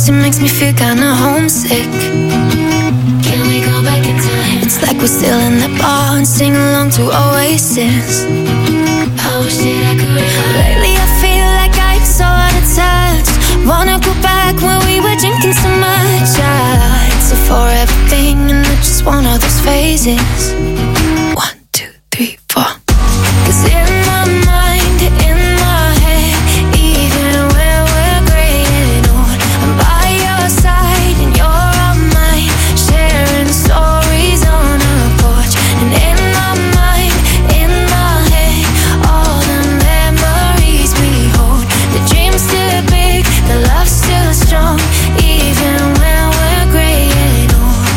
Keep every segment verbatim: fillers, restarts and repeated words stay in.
it makes me feel kinda homesick. Can we go back in time? It's like we're still in the bar and sing along to Oasis. I wish that I could. Lately I feel like I'm so out of touch. Wanna go back when we were drinking so much. Yeah, it's a forever thing and it's just one of those phases. One, two, three, four. Cause in my mind, in my head, even when we're gray and old, I'm by your side and you're on mine, sharing stories on a porch. And in my mind, in my head, all the memories we hold. The dream's still big, the love's still strong, even when we're gray and old.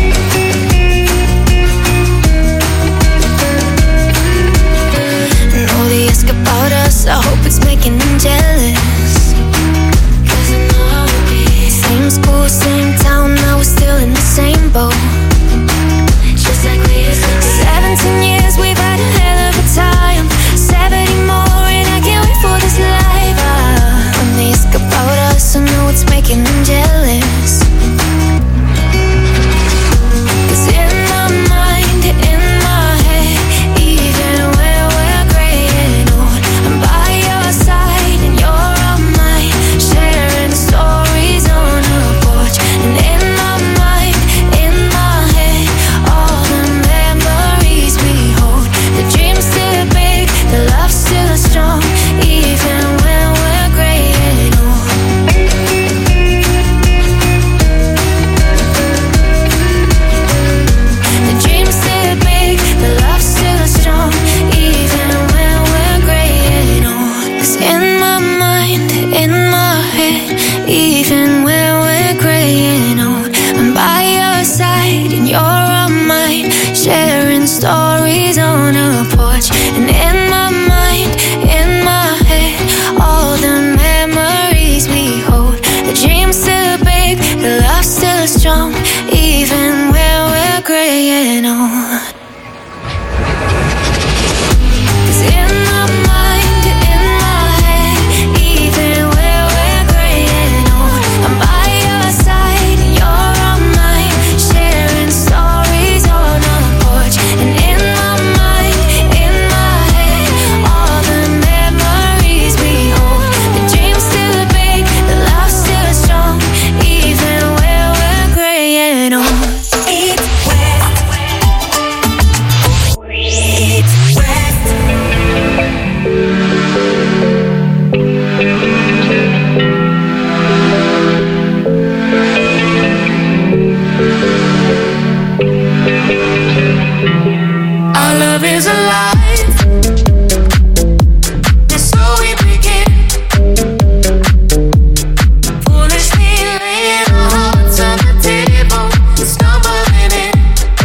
And all they ask about us, I hope it's making them jealous. Cause I know how it be. Same school, same town, now we're still in the same boat. Just like we used to be. Seventeen years, we've had a hell of a time. Seventy more and I can't wait for this life. Ah, when they ask about us, I know it's making them jealous. Cause in my mind, in my head, even when we're gray and old, I'm by your side and you're on mine, sharing stories on a porch. And in my mind, in my head, all the memories we hold. The dream's still big, the love's still strong, even when we're gray and old. The dream's still big, the love's still strong, even when we're gray and old. Cause in my mind, in my head, even when we're gray and old, I'm by your side and you're on mine, sharing stories on a porch. And in my mind, in my head, all the memories we hold. The dream's still big, the love's still strong, even when we're gray and old. Cause in my mind, in my head, even when we're gray and old, I'm by your side and you're on mine, sharing stories on a porch. And in my mind, in my head, all the memories we hold. The dream's still big, the love's still strong, even when we're gray and old. East West, East West. Our love is alive, and so we begin. Foolishly laying our hearts on the table, stumbling in.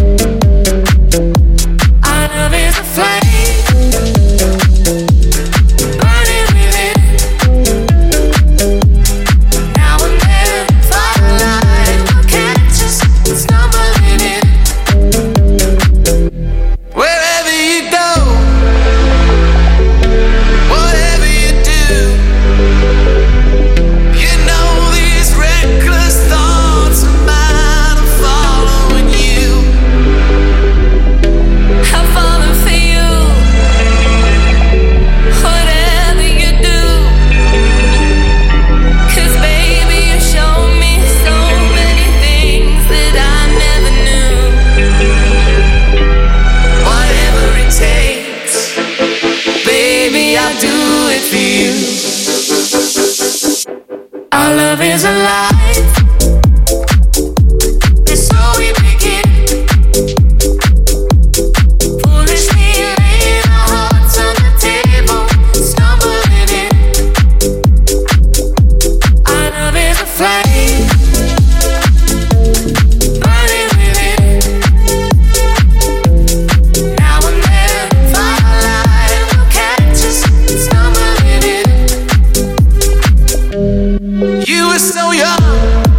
Our love is a flame, burning within. Now and then, firelight will catch us, stumbling in. Wherever you go, whatever you do, you know these reckless thoughts of mine are following you. I'm falling for you, whatever you do. Cause baby, you showed me so many things that I never knew. Whatever it takes, baby, I'll do it for you. Our love is alive, and so we begin. Foolishly laying our hearts on the table, stumbling in. Our love is a flame, burning within. Now and then, firelight will catch us, stumbling in. You were so young,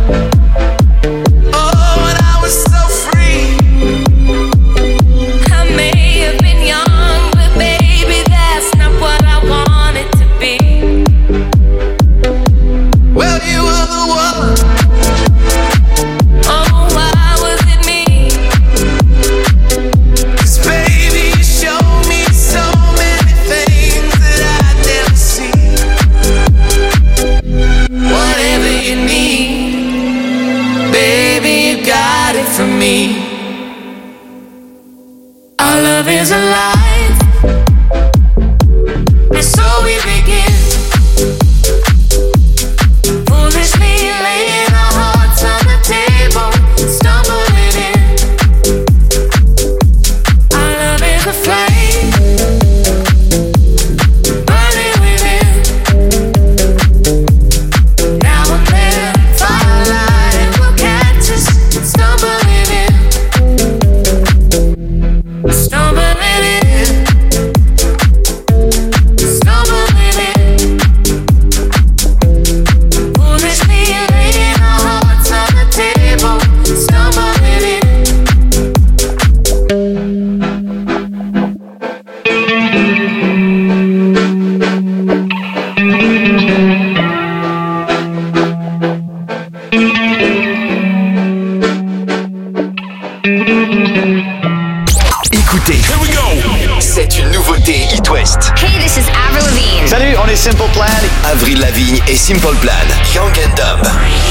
we begin. Foolishly laying our hearts on the table, stumbling in. Our love is a flame, burning within. Now and then, firelight will catch us, stumbling in, stumbling in, stumbling in. Foolishly laying our hearts on the table, stumbling in. Écoutez, here we go. C'est une nouveauté It West. Hey, this is Avril Lavigne. Salut, on est Simple Plan. Avril Lavigne et Simple Plan. Young and Dumb.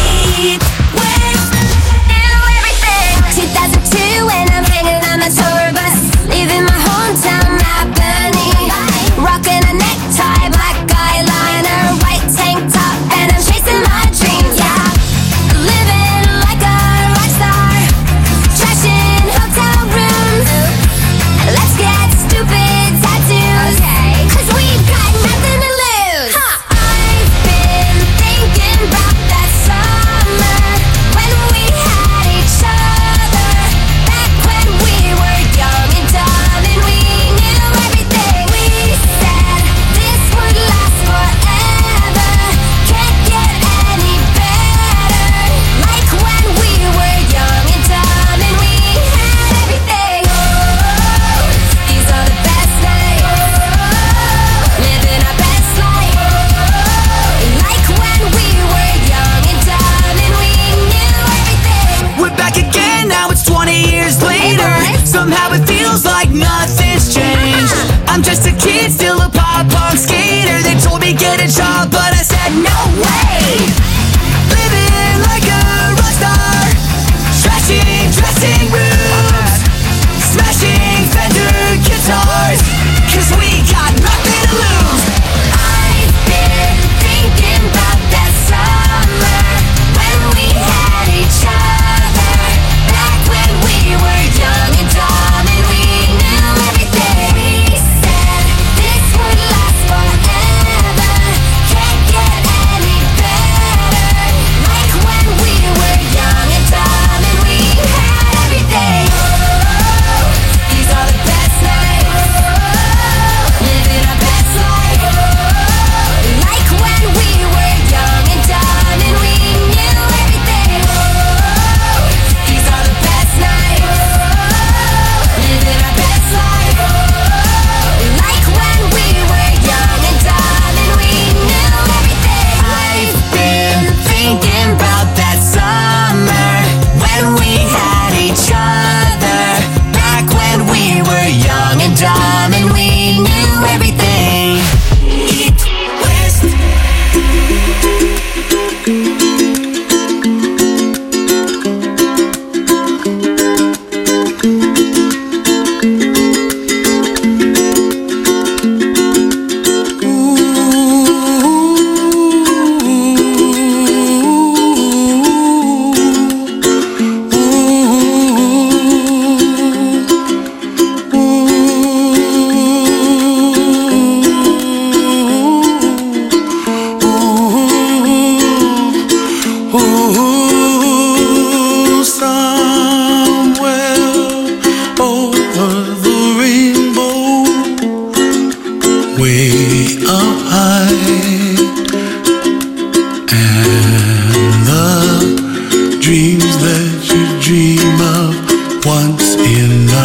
two thousand two and I'm hanging on my tour bus, leaving my hometown Albany, rocking a necktie, black eyeliner, white tank top, and I'm chasing my dreams. Yeah, living like a rock star, trashing hotel rooms. Let's get stupid tattoos, okay, 'cause we've got nothing to lose. Huh. I've been thinking about that summer when we had each other, back when we were young and dumb and we knew everything. We said this would last forever, can't get any better, like when we were young and dumb and we had everything. Oh, these are the best nights, living our best life, like when we were young and dumb and we knew everything. We're back again, now it's twenty years later. Hey, boys. Somehow it feels like nothing's changed. Uh-huh. I'm just a kid, still a pop-punk skater. They told me get a job, but I said no way. Living like a rock star, trashing dressing rooms, smashing Fender guitars, 'cause we got nothing to lose. I've been thinking about that summer when we had each other, back when we were young and dumb and we knew everything. We said this would last forever, can't get any better, like when we were young and dumb and we had everything. Oh, these are the best nights, living our best life, like when we were young and dumb and we knew everything. Oh, these are the best nights, living our best life, like when we were young and dumb and we knew everything. I've been thinking about that summer when we had each other, back when we were young and dumb and we knew everything. It West. Ooh, somewhere over the rainbow, way up high, and the dreams that you dream of once in a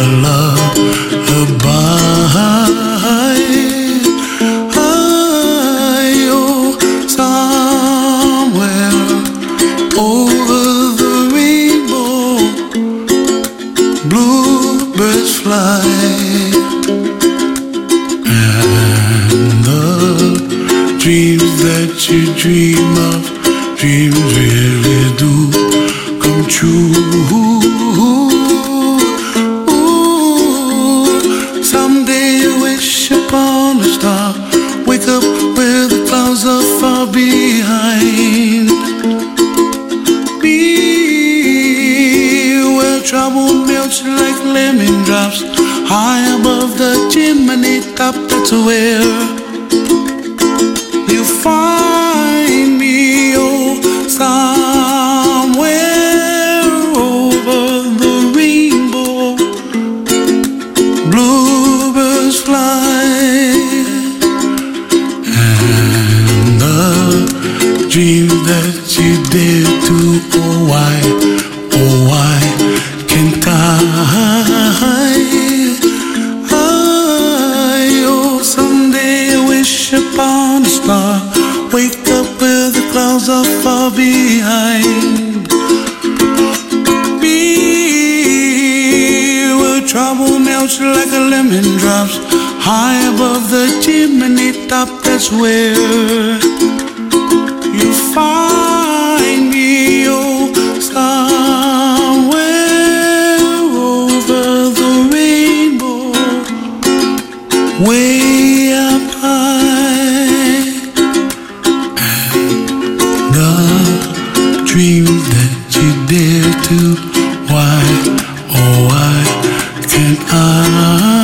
lullaby. Oh, somewhere over the rainbow, bluebirds fly, and the dreams that you dream of, dreams really do come true. Ooh, someday you wish upon a star, wake up chimney top, that's where you find me, oh, somewhere over the rainbow. Bluebirds fly, and the dream that you dare to, oh why, oh why can't I? I, oh, someday I wish upon a star, wake up where the clouds are far behind me, where trouble melts like a lemon drops high above the chimney top. That's where you find me, oh, somewhere over the rainbow, way up high. And the dreams that you dare to, why, oh why can't I?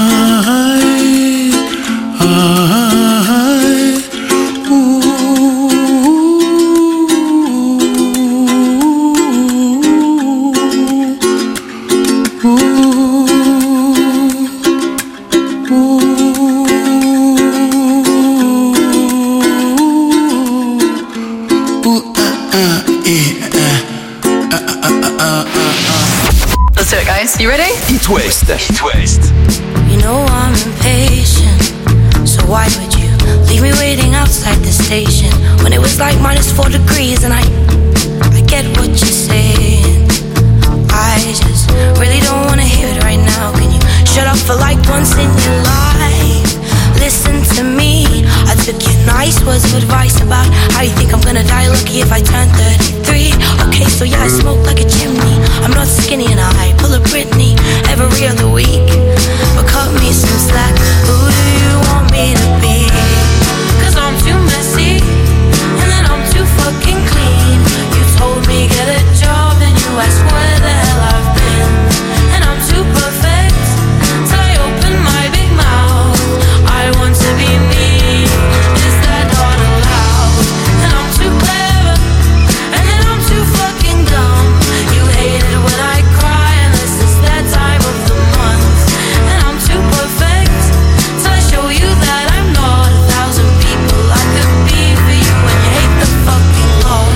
Let's do it, guys. You ready? It West. It West. You know I'm impatient, so why would you leave me waiting outside the station when it was like minus four degrees? And I, I get what you're saying. I just really don't wanna hear it right now. Can you shut up for like once in your life? Listen to me. I took your nice words of advice about how you think I'm gonna die lucky if I turn thirty-three. Okay, so yeah, I smoke like a chimney. I'm not skinny and I pull a Britney every other week. But cut me some slack. Who do you want me to be? Cause I'm too messy, and then I'm too fucking clean. You told me get a job, and you asked where the hell I've been. And I'm too perfect till I open my big mouth. I want to be me, is that not allowed? And I'm too clever, and then I'm too fucking dumb. You hate it when I cry, and this is that time of the month. And I'm too perfect till I show you that I'm not a thousand people I could be for you. And you hate the fucking Lord.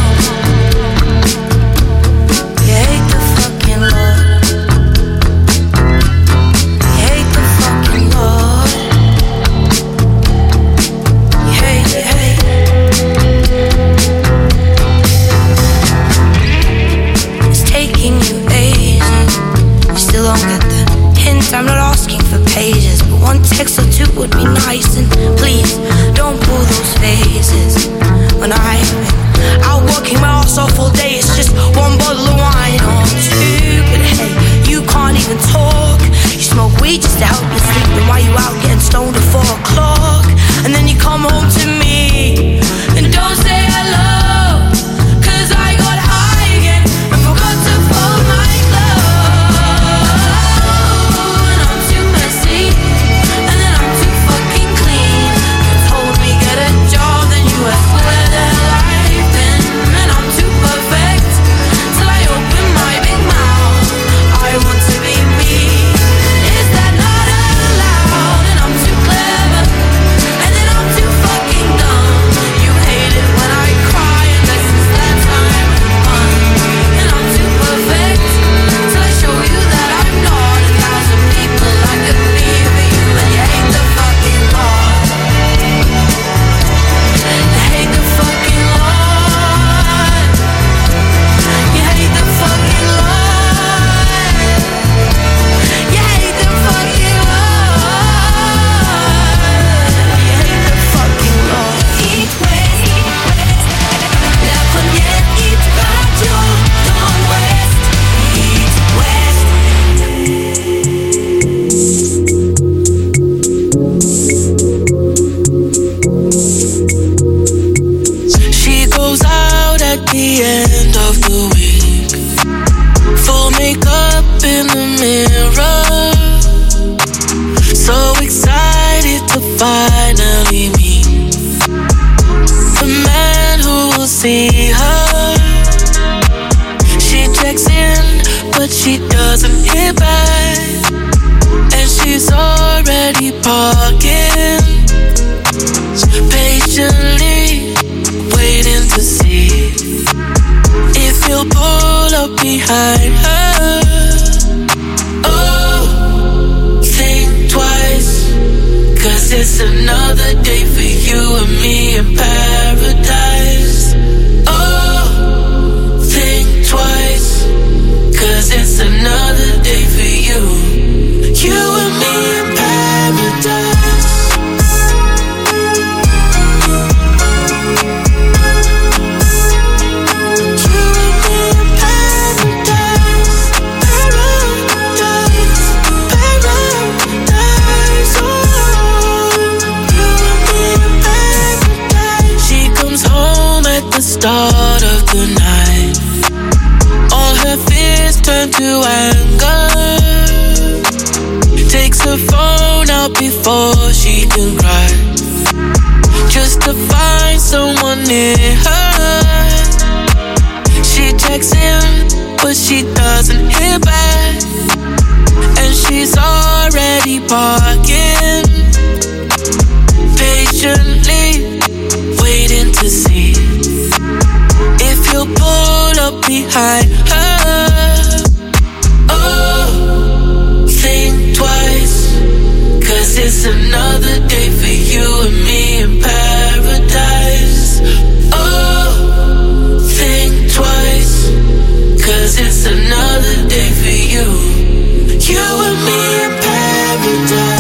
You hate the fucking Lord. You hate the fucking Lord. You hate, you hate. It's taking you ages. You still don't get the hint. I'm not asking for pages, but one text or two would be nice. And please don't pull those faces when I've been out working my ass off all day. It's just one bottle of wine or two, but hey, you can't even talk. You smoke weed just to help you sleep, and while you out getting stoned at four o'clock, and then you come home to me and don't say hello, cause I got high again and forgot to fold my clothes. And I'm too messy, and then I'm too fucking clean. You told me get a job, then you asked where the hell I've been. And I'm too perfect till I open my big mouth. I want to be me, is that not allowed? And I'm too clever, and then I'm too fucking dumb. You hate it when I cry, and this is that time of the month. And I'm too perfect till I show you that I'm not a thousand people I could be for you. And you hate the fucking Lord. You hate the fucking Lord. You hate the fucking Lord. You hate the fucking Lord. You hate the fucking Lord. Eat West, la première hit radio dans l'Ouest. Eat West. She goes out at the end of the week, full makeup in the mirror, so excited she doesn't hit back, and she's already parking, patiently waiting to see if you'll pull up behind her. Oh, think twice, cause it's another day for you and me in paradise. Oh, think twice, cause it's another day for you, you and me in paradise. Start of the night, all her fears turn to anger. Takes her phone out before she can cry, just to find someone near her. She texts him, but she doesn't hear back, and she's already parking, patiently waiting to see if you'll pull up behind her. Oh, think twice, cause it's another day for you and me in paradise. Oh, think twice, cause it's another day for you, you and me in paradise.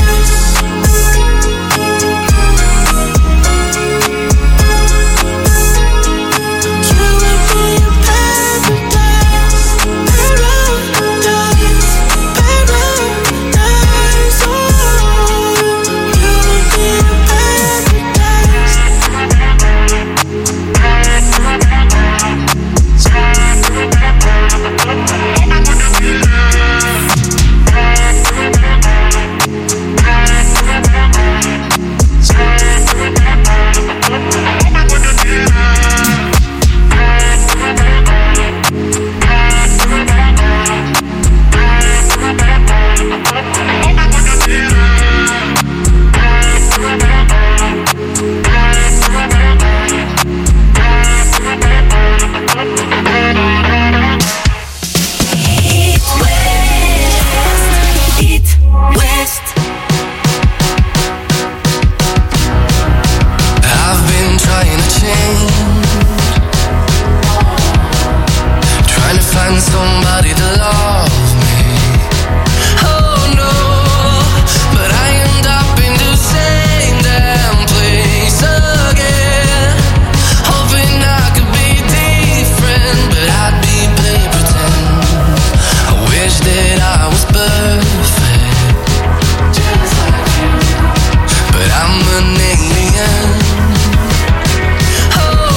But I'm an alien. Oh,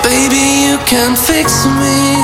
Baby, you can fix me.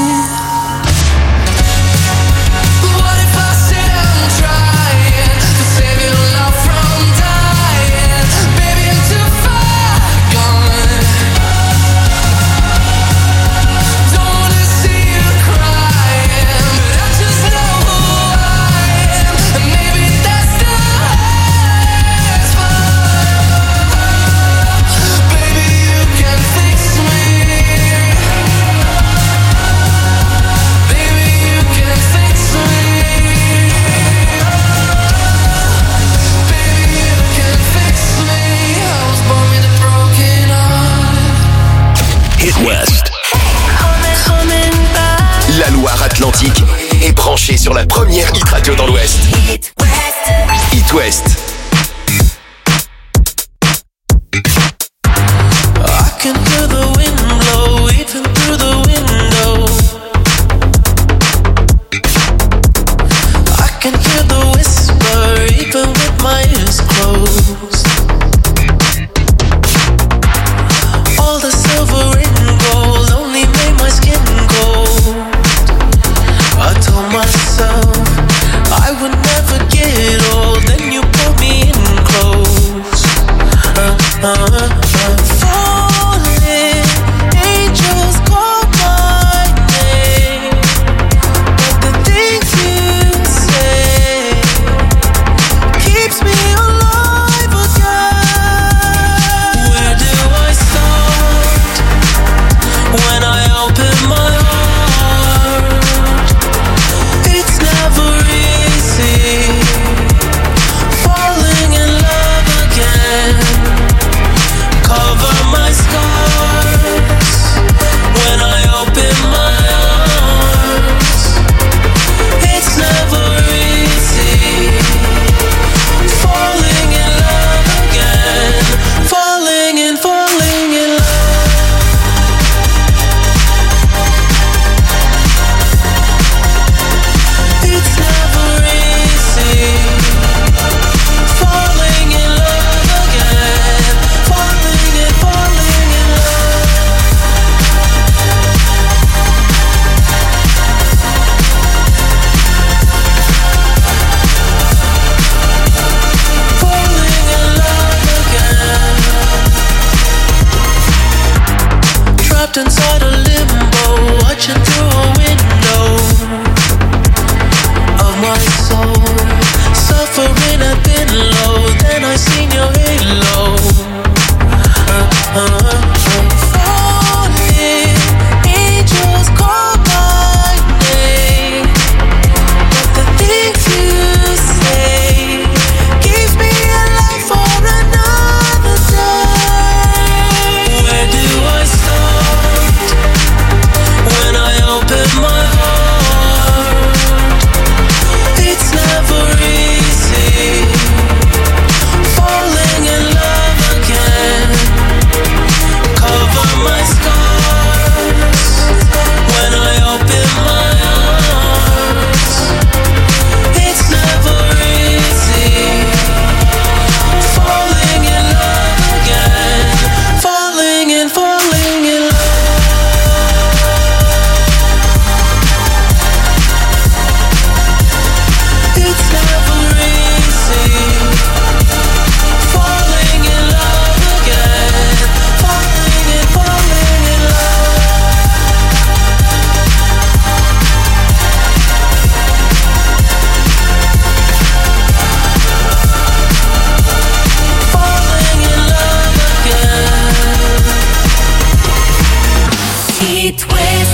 Atlantique est branché sur la première hit radio dans l'Ouest. Hit West. Hit West. I can hear the wind blow even through the window. I can hear the whisper even with my ears closed. All the silver and gold only made my skin cold. I told myself I would never get old. Then you pulled me in close. Uh, uh, uh. Falling angels call my name, but the things you say keeps me alive again. Where do I start when I open my heart? It's never easy falling in love again. Cover my scars when I open my arms. It's never easy falling in love again. Falling and falling in love. It's never easy falling in love again. Falling and falling in love. Falling in love again. Trapped inside a limbo, watching through a window of my soul, suffering at been low. Then I seen your halo. Uh, uh, uh. Falling angels call my name, but the things you say keeps me alive for another day. Where do I start when I open my heart? It's never easy falling in love again. Cover my scars when I open my arms. It's never easy falling in love again. Falling and falling in love. It's never easy falling in love again. Falling and falling in love. Falling in love again. Eat West.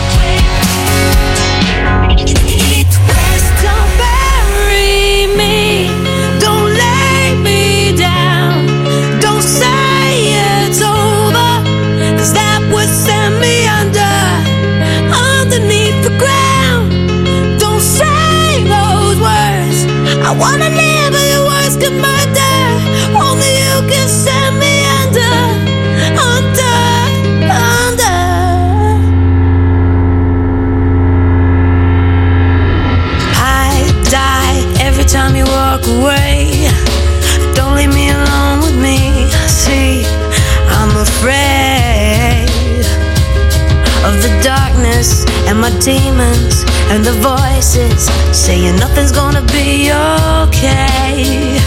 Eat West. Don't bury me. Don't lay me down. Don't say it's over, 'cause that would send me under, underneath the ground. Don't say those words. I wanna live, but your words can murder. Only you can send me under, under, under. demons and the voices saying nothing's gonna be okay.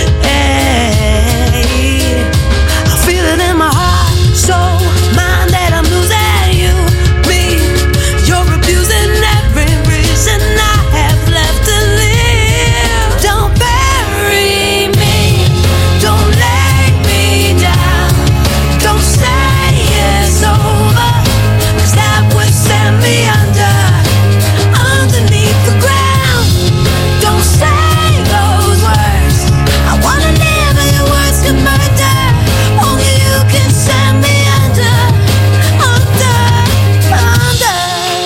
Hey, I feel it in my heart, soul, mind that I'm losing you, me. You're abusing every reason I have left to live. Don't bury me, don't lay me down, don't say it's over, 'cause that would send me under, underneath the ground. Don't say those words, I wanna live and your words could murder. Only you can send me under, under, under.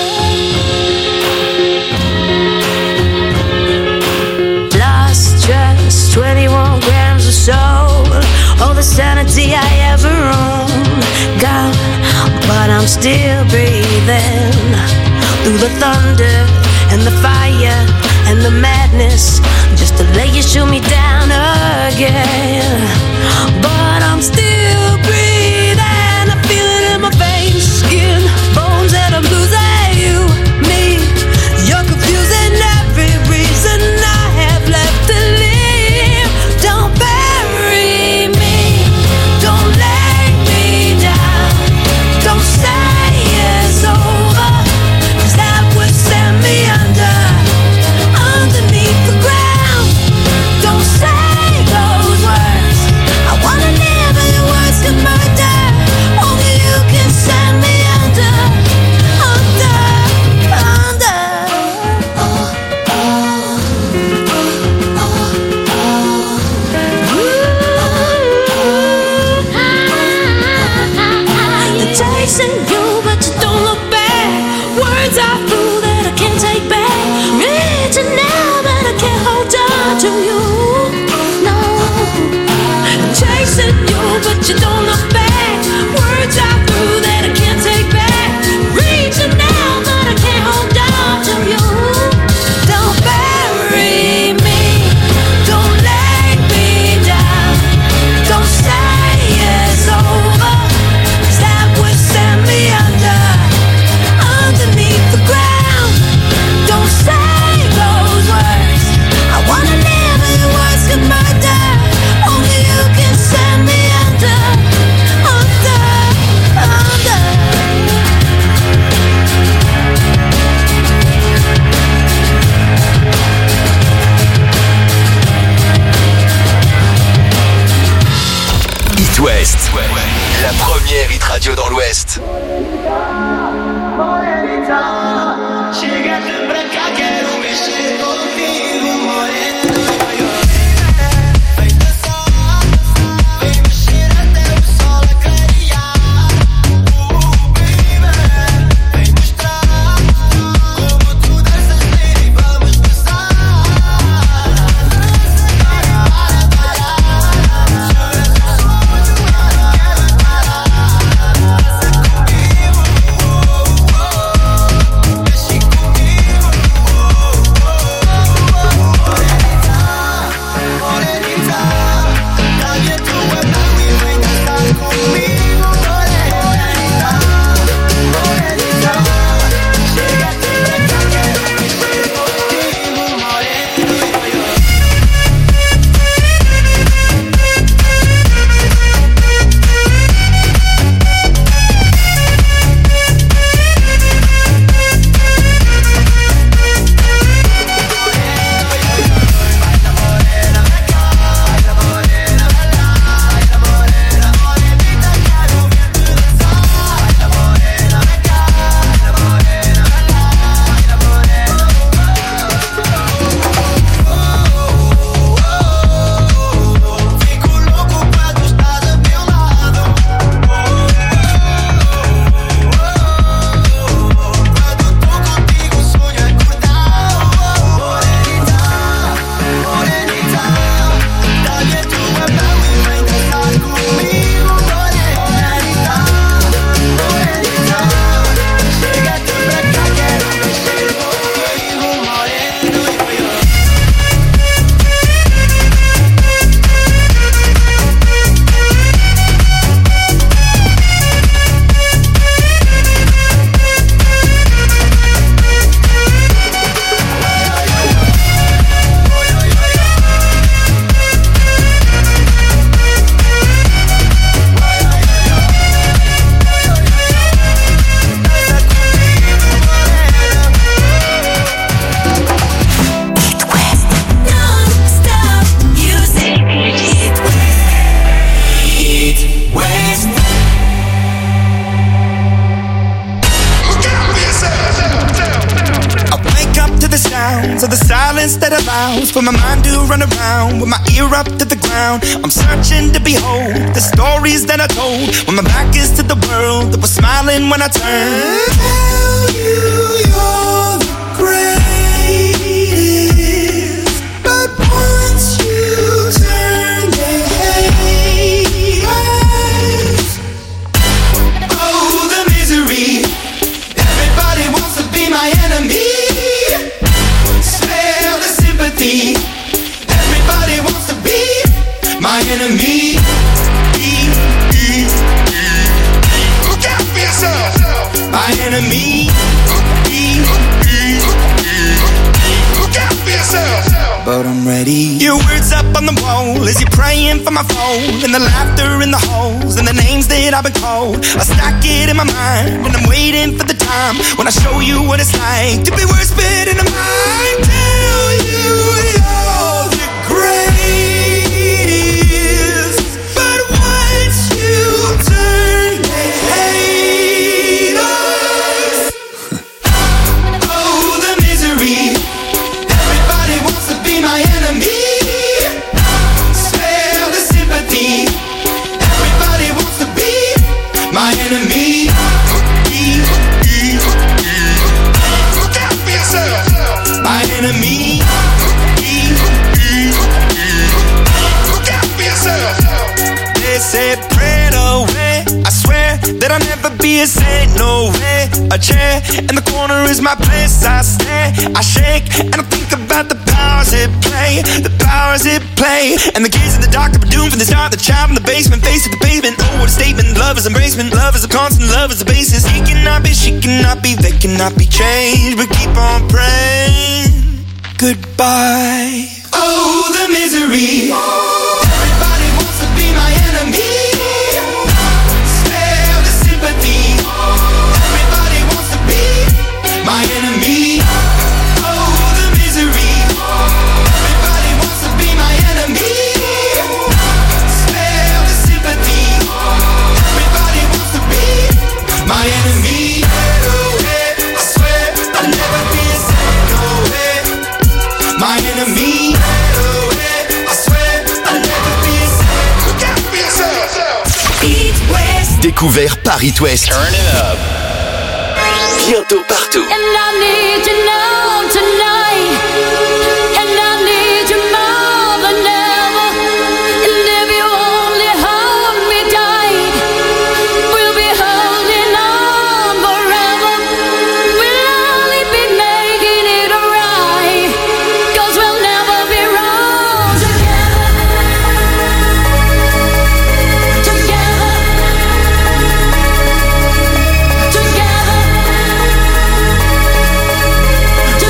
Lost just twenty-one grams of soul, all the sanity I ever owned, gone, but I'm still breathing through the thunder and the fire and the madness, just to let you shoot me down again. But I'm still breathing, I feel it in my veins, skin, bones, and I'm losing you, me. You're confusing every reason I have left to live. Don't bury me, don't lay me down, don't say it's over, 'cause that would send me under, underneath the ground. Don't say those words, I wanna live and your words can murder. Only you can send me under, under, under. They're chasing you, but you don't look back. Words are through that I can't take back. Reaching now, but I can't hold on to you. No. I'm chasing you, but you don't look back. Words are through that I can't take back. Reaching now, but I can't hold on to you. Don't bury me, don't lay me down, don't say it's over, 'cause that would send me under, underneath the ground. Don't say those words, I wanna live and your words can murder. Only you can send me under, sounds of the silence that allows for my mind to run around with my ear up to the ground. I'm searching to behold the stories that I told when my back is to the world that was smiling when I turned. Tell you you're the greatest, but once you turn they hate us. Oh, the misery. Everybody wants to be my enemy. Spare the sympathy. Everybody wants to be my enemy. Look out for yourself. My enemy. Look out for yourself. But I'm ready. Your words up on the wall as you're praying for my phone, and the laughter in the holes and the names that I've been called. I stack it in my mind and I'm waiting for the time when I show you what it's like to be worse fit in a mind. Tell you you're the greatest, but once you turn they hate us. Oh, the misery. Everybody wants to be my enemy. Spare the sympathy. Everybody wants to be my enemy. Look out for yourself. My enemy. Look out for yourself. They said pray away. I swear that I'll never be a saint. No way. A chair in the corner is my place. I stare, I shake, and I think about the powers at play. The powers at play. And the kids in the dark that were doomed from the start. The child in the basement, face to the pavement. Oh, what a statement. Love is embracement. Love is a constant. Love is the basis. He cannot be, she cannot be, they cannot be changed. But keep on praying. Goodbye. Oh, the misery. Everybody wants to be my enemy. Spare the sympathy. Everybody wants to be my enemy. Oh, the misery. Everybody wants to be my enemy. Spare the sympathy. Everybody wants to be my enemy. I swear I'll never be a saint. No way. My enemy. I swear I'll never be a saint. Look out for yourself. Eat West. Découvert par It West. Turn it up. Bientôt partout. And I need you now tonight. And I need you more than ever. And if you only hold me tight, we'll be holding on forever. We'll only be making it right, 'cause we'll never be wrong together. Together. Together.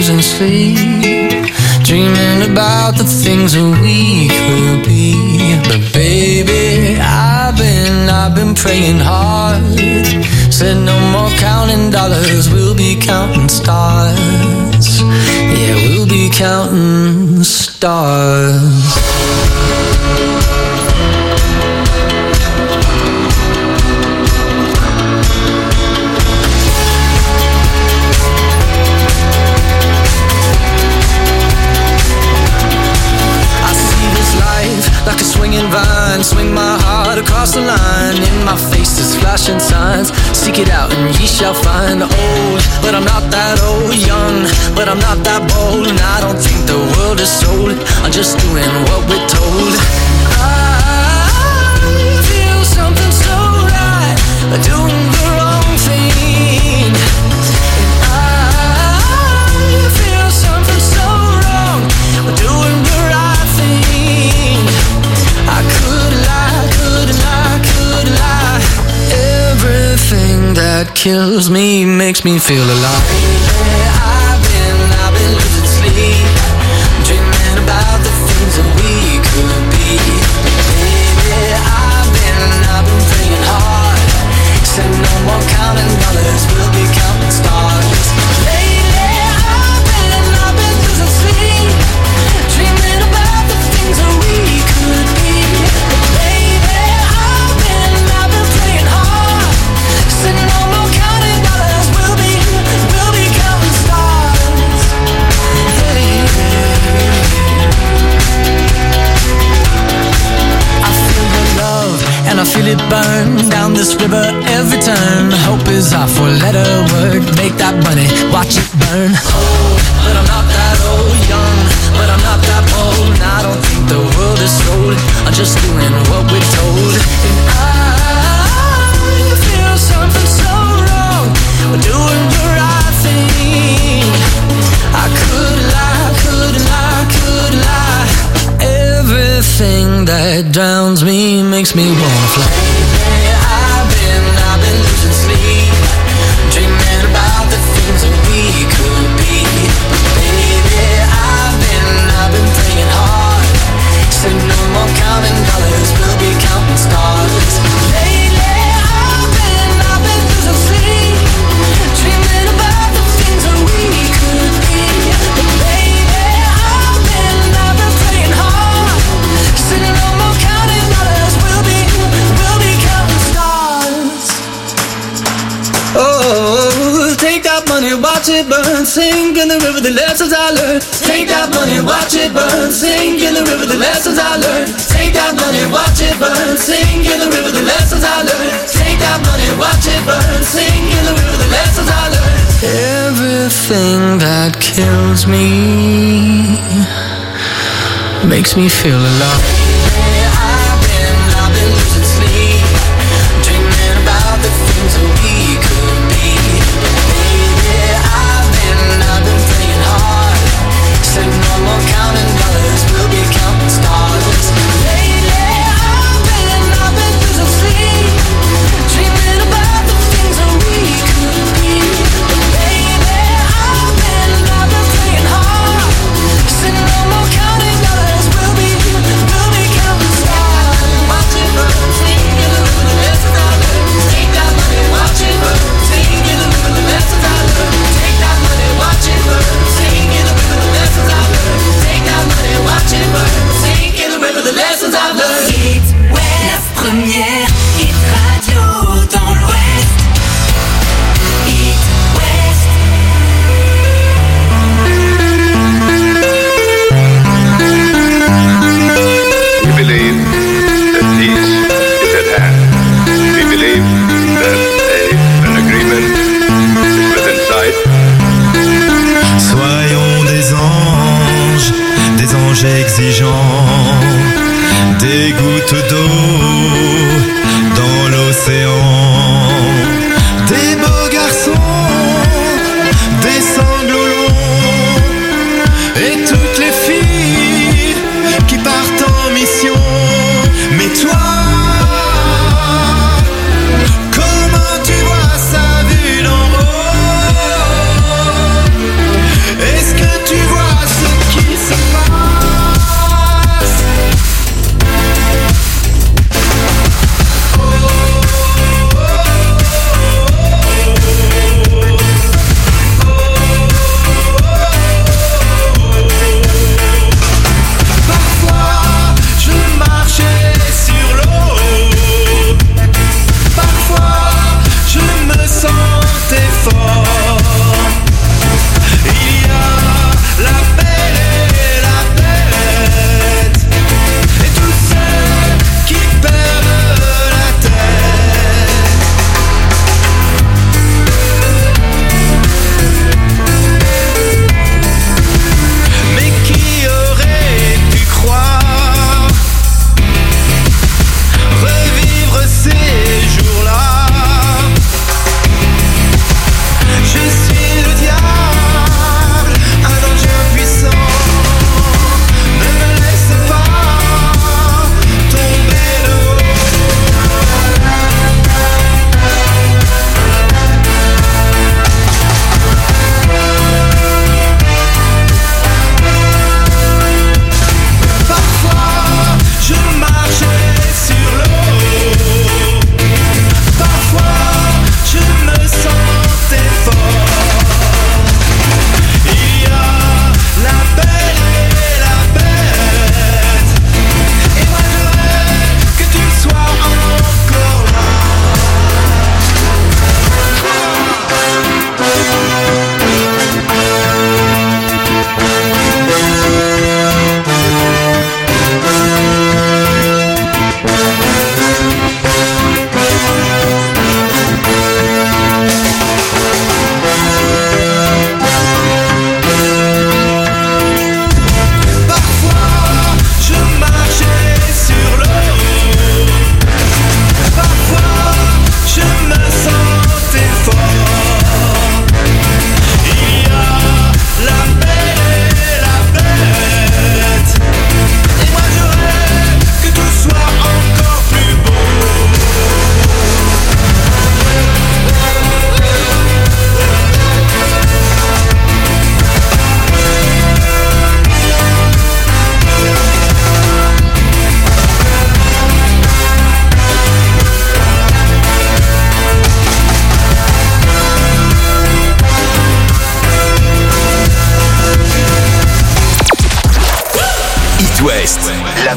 losing sleep, dreaming about the things that we could be. But baby, I've been, I've been praying hard. Said no more counting dollars, we'll be counting stars. Yeah, we'll be counting stars. Like a swinging vine, swing my heart across the line. In my face is flashing signs. Seek it out and ye shall find. Old, but I'm not that old. Young, but I'm not that bold. And I don't think the world is sold. I'm just doing what we're told. I feel something so right, but doing the wrong thing. And I feel something so wrong, but doing the right thing. I could lie, could lie, could lie. Everything that kills me makes me feel alive. I've been, I've been losing sleep, dreaming about the things that we could be. Baby, I've been, I've been praying hard. Said no more counting dollars, we'll be counting stars. Lately, I've been, I've been losing sleep, dreaming about the things that we could be. And I feel it burn down this river every turn. Hope is our four-letter word. Make that money, watch it burn. Old, but I'm not that old. Young, but I'm not that bold. And I don't think the world is sold. I'm just doing what we're told. And I feel something so wrong. We're doing the right thing. I could lie, could lie, could lie. Everything that drowns me makes me wanna fly. I've been, I've been losing sleep, dreaming about the things that we could be. Baby, I've been, I've been praying hard. Said no more counting dollars, we'll be counting stars. Lately, I've been, I've been losing sleep, dreaming about the things that we could be. Baby, I've been, I've been praying hard. Said no more counting dollars, we'll be, we'll be counting stars. Oh, take that money, watch it burn. Sink in the river, the lessons I learned. Take that money, watch it burn. Sink in the river, the lessons I learned. Take that money, watch it burn. Sink in the river, the lessons I learned. Take that money, watch it burn. Sink in the river, the lessons I learned. Everything that kills me makes me feel alive. I've been, I've been losing sleep, dreaming about the things that we could be. Baby, I've been, I've been praying hard. Said no more counting dollars, we'll be counting stars. Lately, I've been, I've been losing sleep, dreaming about the things that we could be. Baby, I've been, I've been praying hard. Said no more counting dollars, we'll be, we'll be counting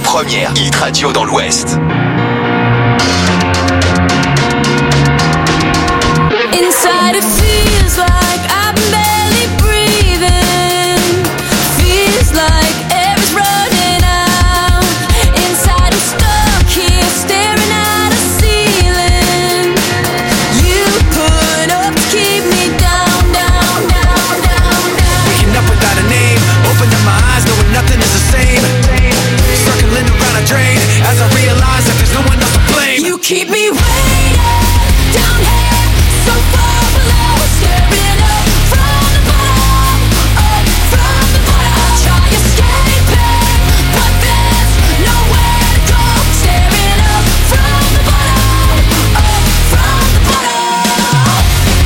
première hit radio dans l'Ouest. Inside it feels like I'm barely breathing. Feels like air's running out. Inside I'm stuck here staring at a ceiling. You put up to keep me down, down, down, down, down. Waking up without a name, opening my eyes knowing nothing is the same. Circling around a drain as I realize that there's no one else to blame. You keep me waiting down here, so far below, staring up from the bottom, up from the bottom. I try escaping, but there's nowhere to go. Staring up from the bottom, up from the bottom.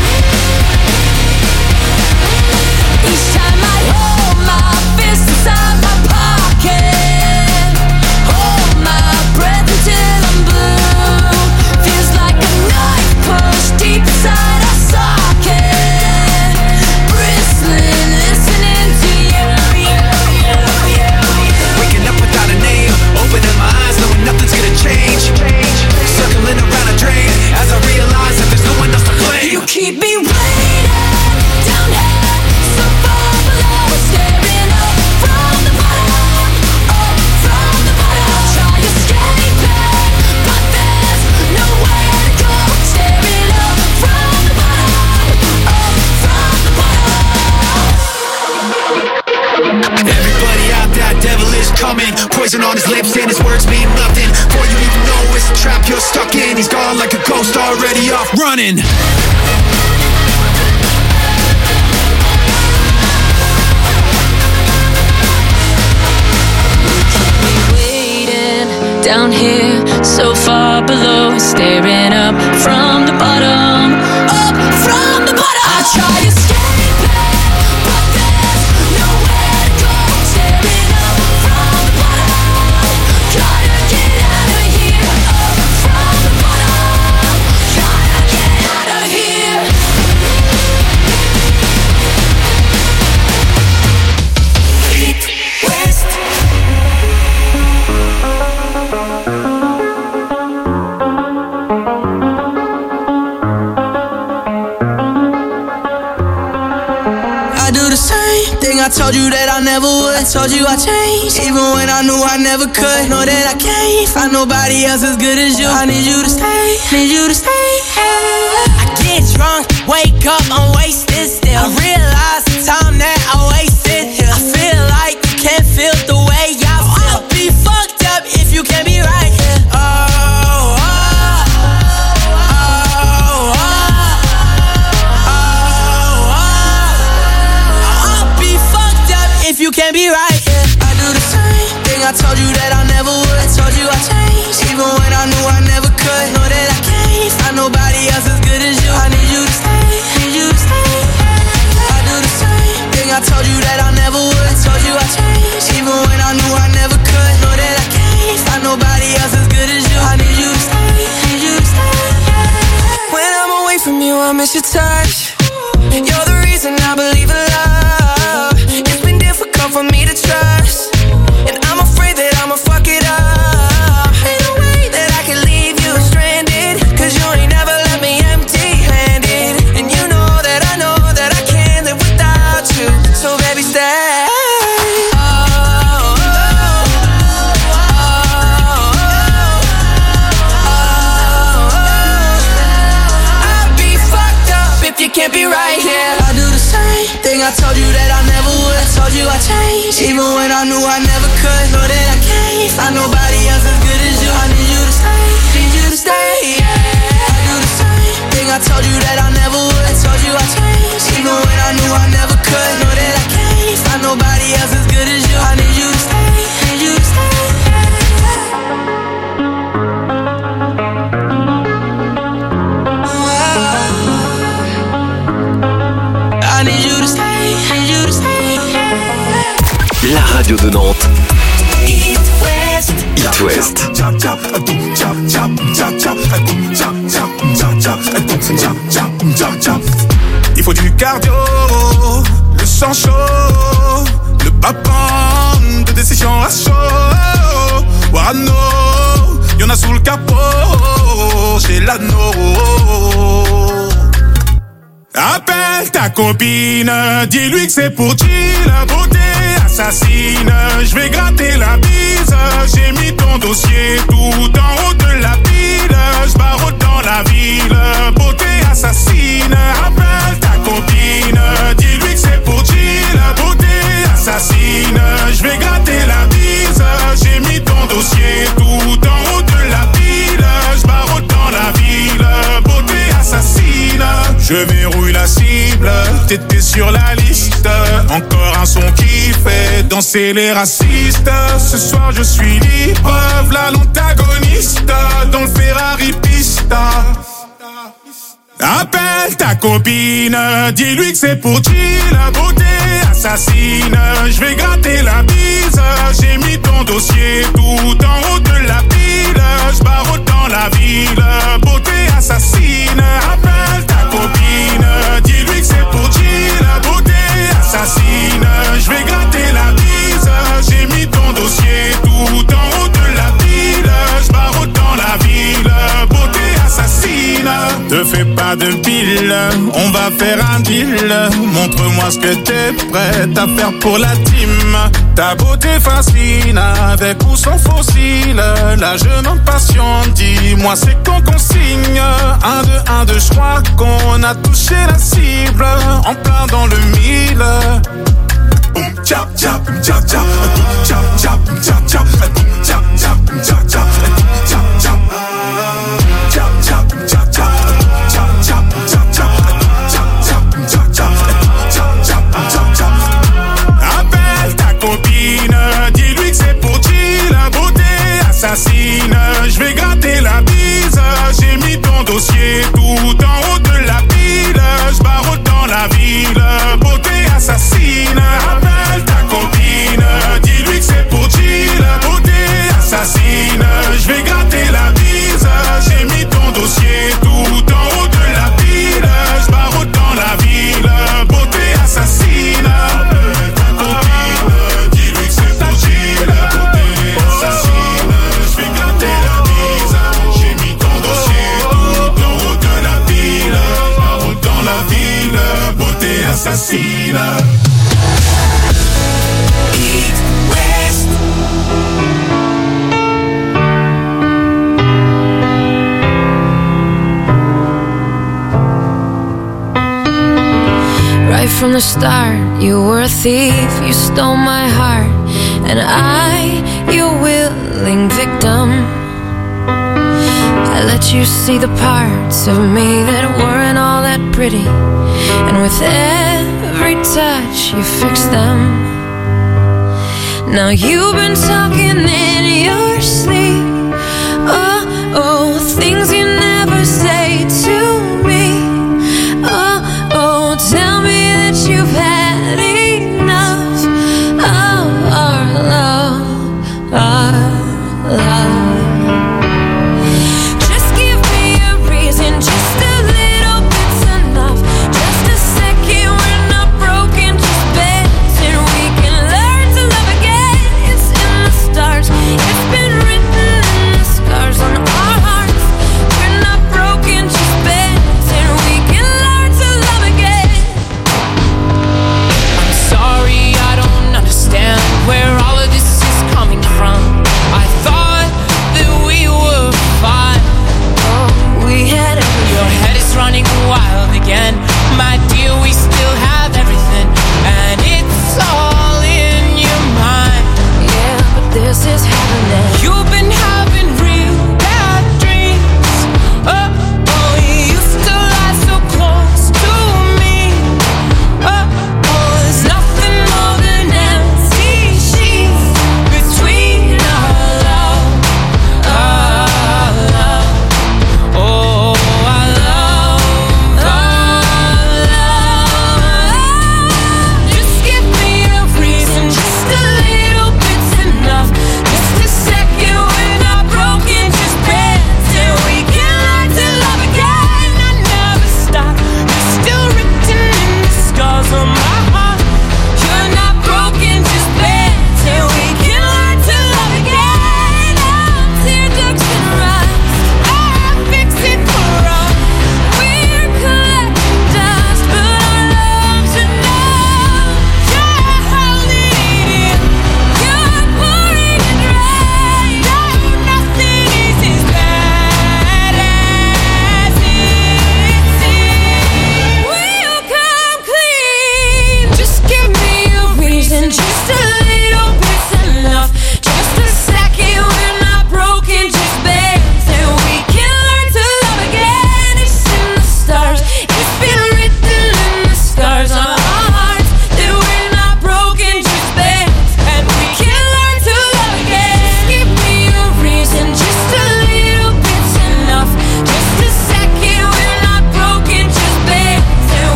Each time I hold my fist inside my pocket, hold my breath until I'm blue. Feels like a knife pushed deep inside a socket. Bristling, listening to you, you, you, you, you. Waking up without a name, opening my eyes knowing nothing's gonna change. Circling around a drain as I realize that there's no one else to blame. You keep me waiting down here, so far below, staring up from the bottom, up from the bottom. I try escaping, but there's nowhere to go. Staring up from the bottom, up from the bottom. Everybody out there, devil is coming. Poison on his lips and his words mean nothing. Before you even know it's a trap you're stuck in. He's gone like a ghost already off running. Waiting down here, so far below, staring up from the bottom, up from the bottom. I try escaping, but there's nowhere to go. Staring up from the bottom, gotta get out of here. Up from the bottom, gotta get out of here. East, West. I do the same thing I told you that I never would. I told you I changed, even when I knew I never could. Know that I can't find nobody else as good as you. I need you to stay, need you to stay. I get drunk, wake up, I'm wasted still. I realize the time that I wasted here. I feel like you can't feel the way I feel. I'll be fucked up if you can't be right here. Oh, oh, oh, oh, oh, oh. I'll be fucked up if you can't be right here. I do the same thing I told you that I never would. I told you I changed, even when I knew I never could. Know that I can't find nobody else as good as you. I need you to stay, need you to stay. I do the same thing I told you that I never would. I told you I changed, even when I knew I never could. Know that I can't find nobody else as good as you. I need you to stay, need you to stay. When I'm away from you, I miss your touch. You're the reason I believe in love. It's been difficult for me to trust, and I'm afraid that I'ma fuck it up. Ain't no way that I can leave you stranded, cause you ain't never left me empty-handed. And you know that I know that I can't live without you. So baby, stay. Oh, oh, oh, oh, oh. I'll be fucked up if you can't be right here. I do the same thing I told you that I never would. I told you I changed, even when I knew I never could. Know that I can't find nobody else as good as you. I need you to stay, need you to stay. I do the same thing I told you that I never would. I told you I changed, even when I knew I never could. Know that I can't find nobody else as good as you. I need you to stay, need you to stay. I need you to stay, need you to stay. La radio de Nantes. East West. It West. Il faut du cardio, le sang chaud, le battement de décision à chaud. Guarano, y'en a sous le capot, j'ai l'anneau. Appelle ta copine, dis-lui que c'est pour chill, beauté assassine. Je vais gratter la bise, j'ai mis ton dossier tout en haut de la pile. Je barotte dans la ville, beauté assassine. Appelle ta copine, dis-lui que c'est pour chill, beauté assassine. Je vais gratter la bise, j'ai mis ton dossier tout en haut de la pile. Je barotte dans la ville, beauté assassine. Je verrouille la cible, t'étais sur la liste. Encore un son qui fait danser les racistes. Ce soir je suis libre, v'là l'antagoniste dans le Ferrari Pista. Appelle ta copine, dis-lui que c'est pour chill, beauté assassine. Je vais gratter la bise, j'ai mis ton dossier tout en haut de la pile. Je barotte dans la ville, beauté assassine. Appelle ta copine, dis-lui que c'est pour chill, beauté assassine. Je vais gratter la bise, j'ai mis ton dossier tout en haut de la pile. Je barotte dans la ville, beauté assassine. Te fais pas de pile, on va faire un deal. Montre-moi ce que t'es prête à faire pour la team. Ta beauté fascine, avec ou sans fossile. Là je m'impatiente, dis-moi c'est quand qu'on signe. Un, deux, un, deux, je crois qu'on a touché la cible. En plein dans le mille. Boum, tchap, tchap, tchap, tchap. Boum, tchap, tchap, tchap, tchap. Boum, tchap, tchap, tchap, tchap. Boum, tchap, tchap. Tchap, tchap, tchap, tchap. Appelle ta copine, dis-lui que c'est pour chill, beauté assassine. Je vais gratter la bise, j'ai mis ton dossier tout en haut de la pile. Je barotte dans la ville, beauté assassine. Appelle ta copine, dis-lui que c'est pour chill, beauté assassine. Je vais gratter la bise, j'ai mis ton dossier tout en haut de la pile. Je barotte dans la ville, beauté assassine. Appelle ta copine, dis-lui que c'est pour chill, beauté assassine. Je vais gratter la bise, j'ai mis ton dossier tout en haut de la pile. Je barotte dans la ville, beauté assassine. Right from the start, you were a thief, you stole my heart, and I, your willing victim. I let you see the parts of me that weren't all that pretty, and with every touch you fixed them. Now you've been talking in your sleep, oh, oh, things you never say to me. Oh, oh, tell me that you've had enough of our love, our love. Just give me a reason, just a little bit's enough. Just a second, we're not broken, just bends, and we can learn to love again. It's in the stars, it's been written in the scars on our hearts.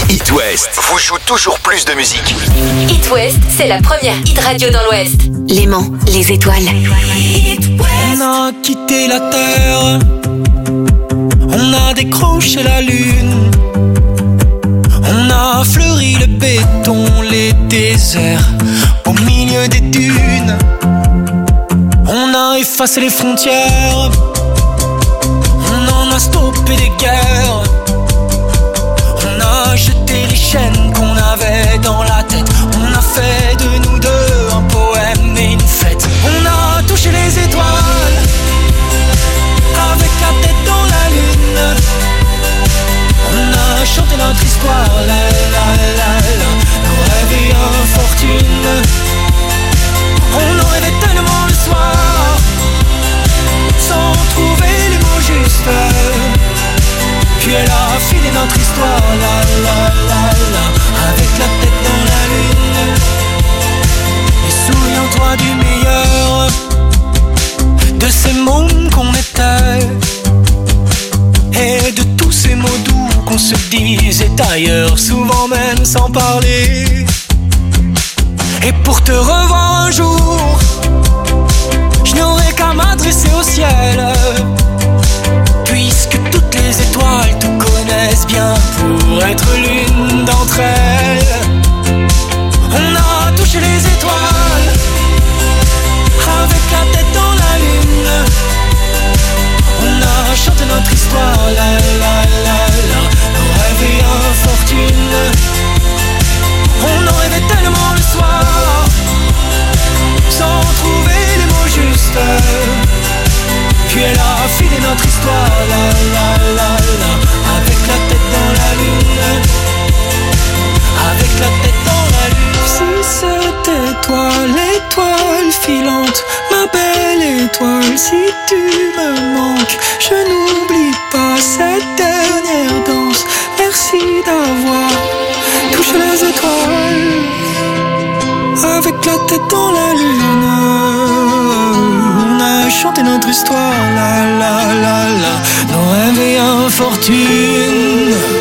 It West vous joue toujours plus de musique. It West, c'est la première hit radio dans l'Ouest. Léman, les étoiles. On a quitté la terre, on a décroché la lune, on a fleuri le béton, les déserts, au milieu des dunes. On a effacé les frontières, on en a stoppé des guerres. On a jeté les chaînes qu'on avait dans la tête. On a fait de nous deux un poème et une fête. On a touché les étoiles avec la tête dans la lune. On a chanté notre histoire, la la la la, nos rêves et infortunes. On en rêvait tellement le soir, sans trouver les mots justes. Puis elle a filé notre histoire, la la la la, avec la tête dans la lune. Et souviens-toi du meilleur de ces mômes qu'on était, et de tous ces mots doux qu'on se disait ailleurs, souvent même sans parler. Et pour te revoir un jour, je n'aurai qu'à m'adresser au ciel, puisque toutes les étoiles te connaissent bien pour être l'une d'entre elles. On a touché les étoiles avec la tête dans la lune. On a chanté notre histoire, la la la la, nos rêves et infortunes. On en rêvait tellement le soir, sans trouver les mots justes. Puis elle a filé notre histoire, la la la la, avec la tête dans la lune. Avec la tête dans la lune. Si c'était toi, l'étoile filante, ma belle étoile, si tu me manques, je n'oublie pas cette dernière danse. Merci d'avoir touché les étoiles avec la tête dans la lune. On a chanté notre histoire, la la la la, nos rêves et infortunes.